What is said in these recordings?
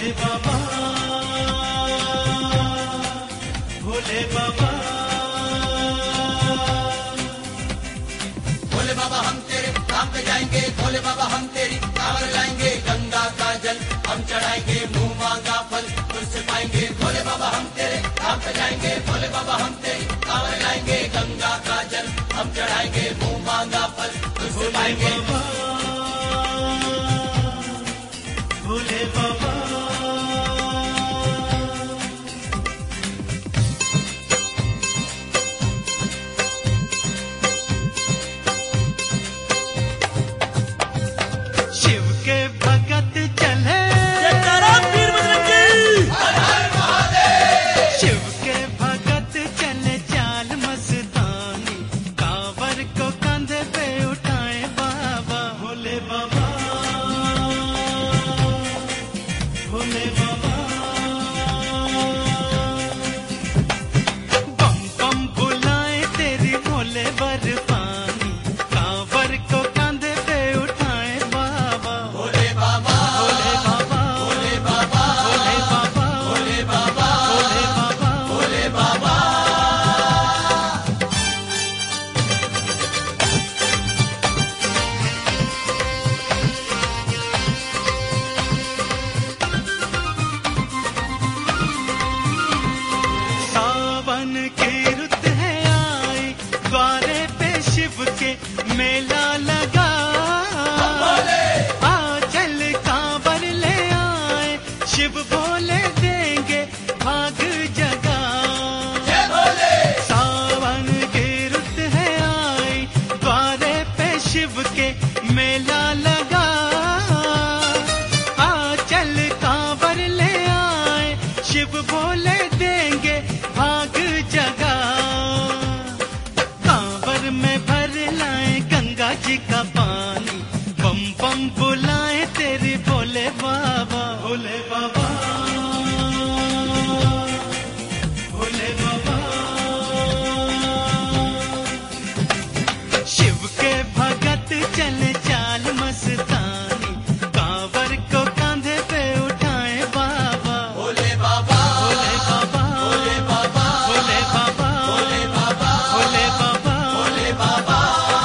भोले बाबा, भोले बाबा, भोले बाबा हम तेरे धाम पे जाएंगे, भोले बाबा हम तेरी कांवर लाएंगे, गंगा का जल हम चढ़ाएंगे, मुंह मांगा फल तुझसे पाएंगे। भोले बाबा हम तेरे धाम पे जाएंगे, भोले बाबा हम तेरी कांवर लाएंगे, गंगा का जल हम चढ़ाएंगे, मुंह मांगा फल तुझसे पाएंगे। भोले बाबा, शिव के भगत चले, शिव के भगत चले चाल मस्तानी, कांवर को कंधे पे उठाए बाबा। भोले बाबा, भोले बाबा, बम बम बुलाए तेरी भोले बर्फानी, कांवर को कंधे पे उठाए बाबा। भोले बाबा, भोले बाबा, भोले बाबा, भोले बाबा, भोले बाबा, भोले बाबा, भोले बाबा। सावन की रुत है आई, द्वारे पे शिव के मेला लगा। आ चल कांवर ले आए, शिव भोले देंगे भाग जगा। जय भोले, सावन की रुत है आई, द्वारे पे शिव के मेला लगा। आ चल कांवर ले आए, शिव भोले देंगे भाग जगा। कांवर में भर लाए गंगा जी का पानी, बम बम बुलाए तेरे भोले बाबा। भोले बाबा, भोले बाबा, शिव के भगत चले चाल मस्तानी, कांवर को कंधे पे उठाए बाबा। भोले बाबा, भोले बाबा, भोले बाबा, भोले बाबा, भोले बाबा, भोले बाबा, भोले बाबा।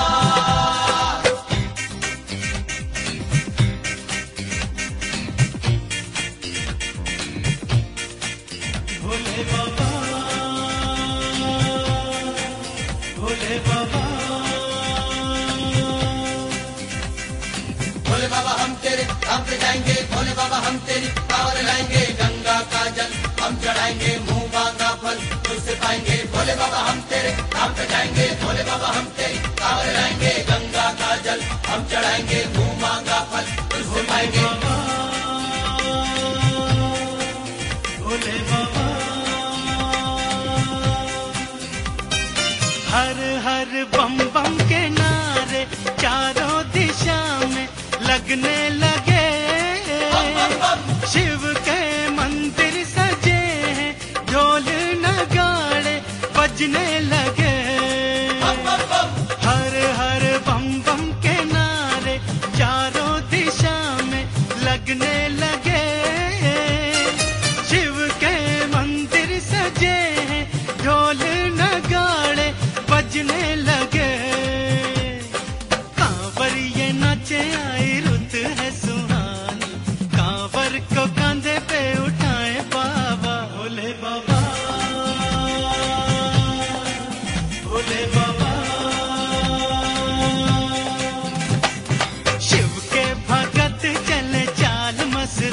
भोले बाबा, भोले बाबा, भोले बाबा हम तेरे धाम पे जाएंगे, भोले बाबा हम तेरी कांवर लाएंगे, गंगा का जल हम चढ़ाएंगे, मुंह मांगा फल तुझसे पाएंगे। भोले बाबा हम तेरे धाम पे जाएंगे, भोले बाबा हम तेरी कांवर लाएंगे, गंगा का जल हम चढ़ाएंगे, मुंह मांगा फल तुझसे पाएंगे। भोले बाबा, हर हर बम बम के नारे चारों दिशा में लगने लगे। शिव के मंदिर सजे हैं, ढोल नगाड़े बजने लगे। हर हर बम बम के नारे चारों दिशा में लगने लगे। शिव के मंदिर सजे हैं, ढोल नगाड़े बजने लगे। कांवर ये नाचे आई, रुत है सुहानी, कांवर को कंधे पे उठाए बाबा। भोले बाबा, भोले बाबा, शिव के भगत चले चाल मस्तानी,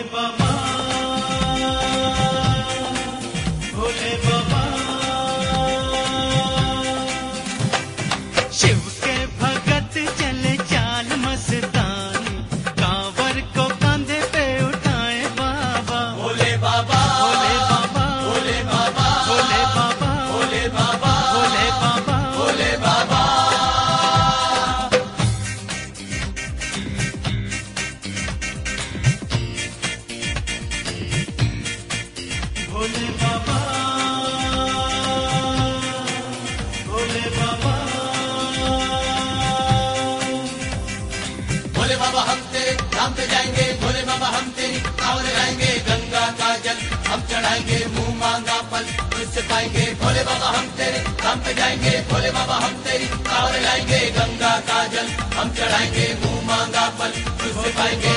बाबा, भोले बाबा। शिव के भगत चले चाल मस्तानी, कांवर को कांधे पे उठाए बाबा। भोले बाबा, भोले बाबा, भोले बाबा, भोले बाबा, भोले बाबा, भोले बाबा। भोले बाबा। भोले बाबा, भोले बाबा। भोले बाबा हम तेरे धाम पे जाएंगे, भोले बाबा हम तेरी कांवर लाएंगे, गंगा का जल हम चढ़ाएंगे, मुंह मांगा फल तुझसे पाएंगे। भोले बाबा हम तेरे धाम पे जाएंगे, भोले बाबा हम तेरी कांवर लाएंगे, गंगा का जल हम चढ़ाएंगे, मुंह मांगा फल तुझसे पाएंगे।